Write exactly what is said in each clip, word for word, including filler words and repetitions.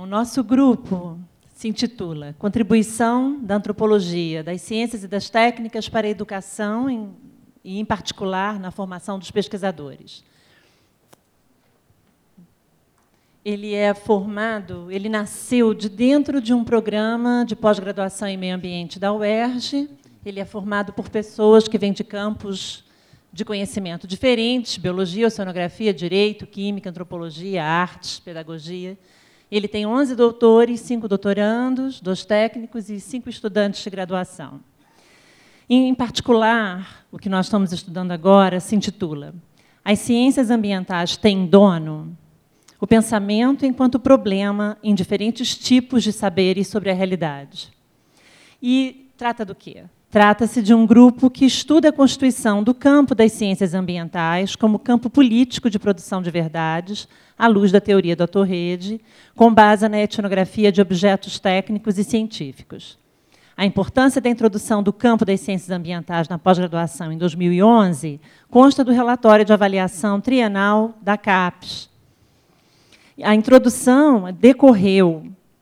nosso grupo se intitula Contribuição da Antropologia, das Ciências e das Técnicas para a Educação, em, e, em particular, na formação dos pesquisadores. Ele é formado, ele nasceu de dentro de um programa de pós-graduação em meio ambiente da U E R J. Ele é formado por pessoas que vêm de campos de conhecimento diferentes, biologia, oceanografia, direito, química, antropologia, artes, pedagogia. Ele tem onze doutores, cinco doutorandos, dois técnicos e cinco estudantes de graduação. Em particular, o que nós estamos estudando agora se intitula As Ciências Ambientais Têm Dono? O pensamento enquanto problema em diferentes tipos de saberes sobre a realidade. E trata do quê? Trata-se de um grupo que estuda a constituição do campo das ciências ambientais como campo político de produção de verdades, à luz da teoria do Atorrede, com base na etnografia de objetos técnicos e científicos. A importância da introdução do campo das ciências ambientais na pós-graduação em dois mil e onze consta do relatório de avaliação trienal da CAPES. A introdução decorreu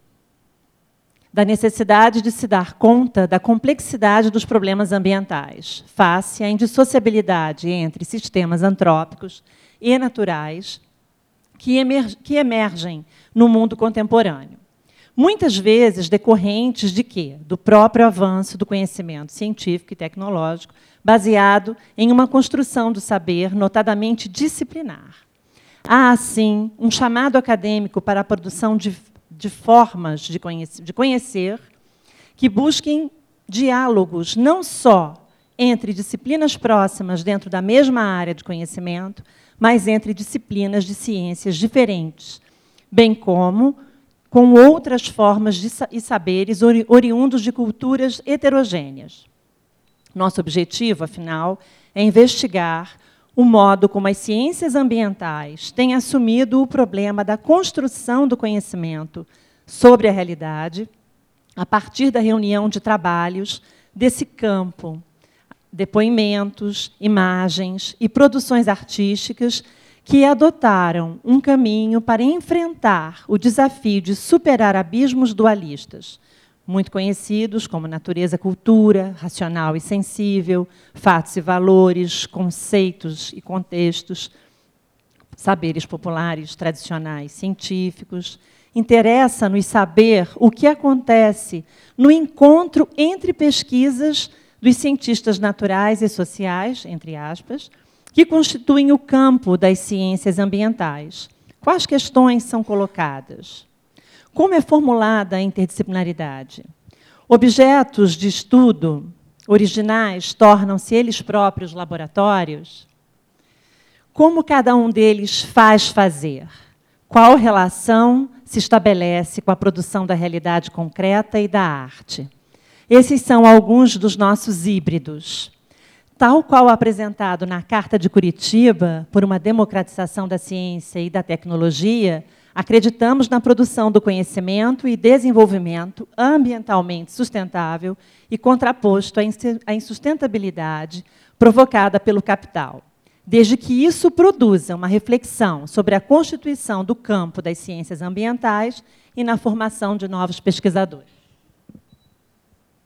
da necessidade de se dar conta da complexidade dos problemas ambientais, face à indissociabilidade entre sistemas antrópicos e naturais que, emer que emergem no mundo contemporâneo. Muitas vezes decorrentes de quê? Do próprio avanço do conhecimento científico e tecnológico, baseado em uma construção do saber notadamente disciplinar. Há, assim, um chamado acadêmico para a produção de de formas de conhecer, de conhecer que busquem diálogos não só entre disciplinas próximas dentro da mesma área de conhecimento, mas entre disciplinas de ciências diferentes, bem como com outras formas de, e saberes ori, oriundos de culturas heterogêneas. Nosso objetivo, afinal, é investigar o modo como as ciências ambientais têm assumido o problema da construção do conhecimento sobre a realidade a partir da reunião de trabalhos desse campo, depoimentos, imagens e produções artísticas que adotaram um caminho para enfrentar o desafio de superar abismos dualistas, muito conhecidos como natureza-cultura, racional e sensível, fatos e valores, conceitos e contextos, saberes populares, tradicionais, científicos. Interessa-nos saber o que acontece no encontro entre pesquisas dos cientistas naturais e sociais, entre aspas, que constituem o campo das ciências ambientais. Quais questões são colocadas? Como é formulada a interdisciplinaridade? Objetos de estudo originais tornam-se eles próprios laboratórios? Como cada um deles faz fazer? Qual relação se estabelece com a produção da realidade concreta e da arte? Esses são alguns dos nossos híbridos. Tal qual apresentado na Carta de Curitiba, por uma democratização da ciência e da tecnologia, acreditamos na produção do conhecimento e desenvolvimento ambientalmente sustentável e contraposto à insustentabilidade provocada pelo capital, desde que isso produza uma reflexão sobre a constituição do campo das ciências ambientais e na formação de novos pesquisadores.